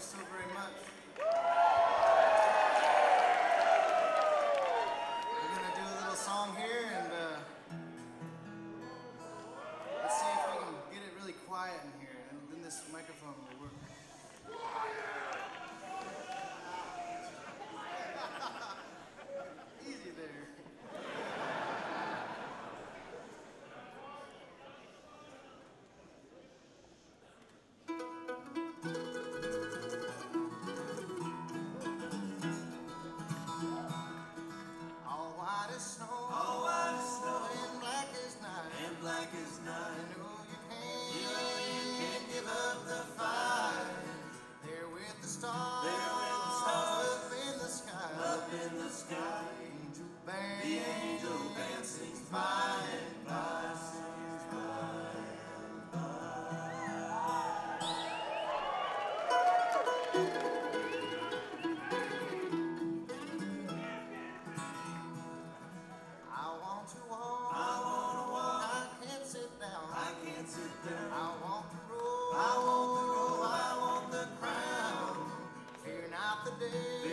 so very much. We're gonna do a little song here, and let's see if we can get it really quiet in here, and then this microphone will work. Easy there. All white as snow, and black as night, You can't give up the fight. There with the stars, up in the sky, the angel band sings by and by. I want to walk, I can't sit down, I want the roll, I want the crown. Fear not the day,